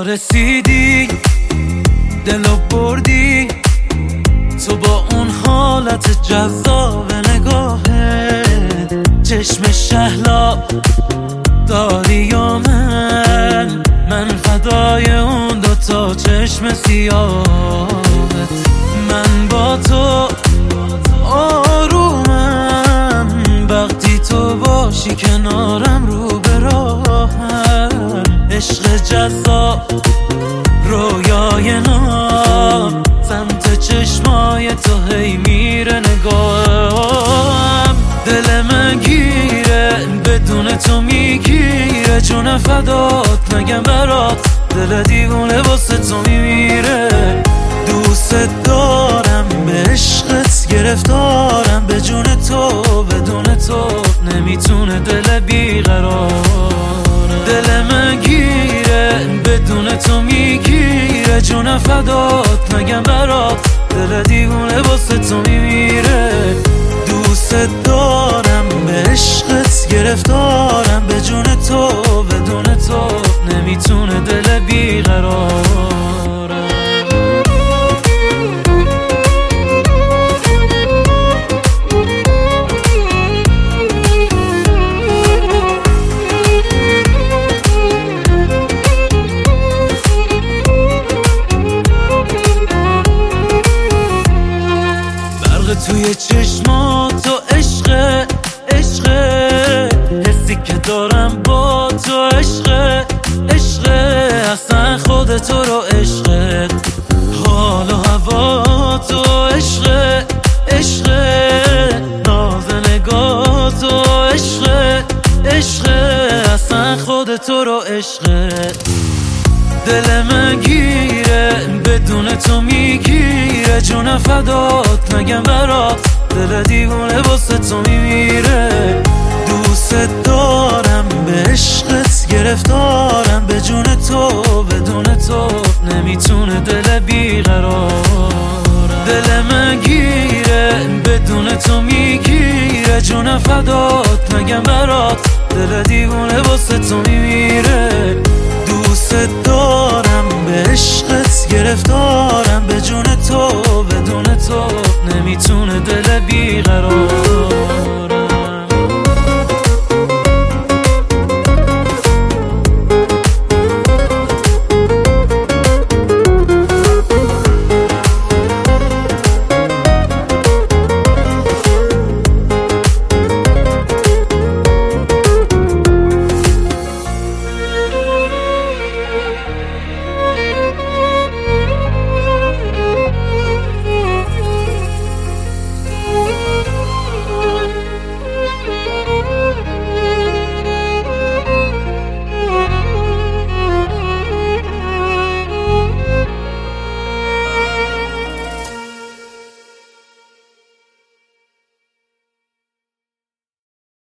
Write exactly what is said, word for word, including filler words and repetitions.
رسیدی دلو بردی تو با اون حالت جذاب نگاهت، چشم شهلا داری یا من من فدای اون دوتا چشم سیاهت. من با تو آرومم وقتی تو باشی کنارم رو به راهم. عشق جذاب رویای نام سمت چشمای تو هی میره نگاهم. دل من گیره بدون تو میگیره، جون فدات نگم برات دل دیوونه واسه تو میمیره. دوست دارم به عشقت گرفتارم، به جون تو بدون تو نمیتونه دل بیقرار. دل من گیره بدون تو میگیره، جون فدات نگم برات دل دیوونه واسه تو میمیره. دوست دارم به عشقت گرفتارم، به جون تو بدون تو نمیتونه دل بیقرار. توی چشمات تو عشق عشق، حسی که دارم با تو عشق عشق، اصلا خود تو رو عشق، حال و هوا تو عشق عشق، ناز نگاه تو عشق عشق، اصلا خود تو رو عشق. دل من گیره بدون تو میگیره، جون فدات نگم برات دل دیوونه واسه تو میمیره. دوست دارم به عشقت گرفتارم، به جون تو بدون تو نمیتونه دل بیقرار. دل من گیره بدون تو میگیره، جون فدات نگم برات دل دیوونه واسه تو میمیره. دوست دارم به عشقت گرفتار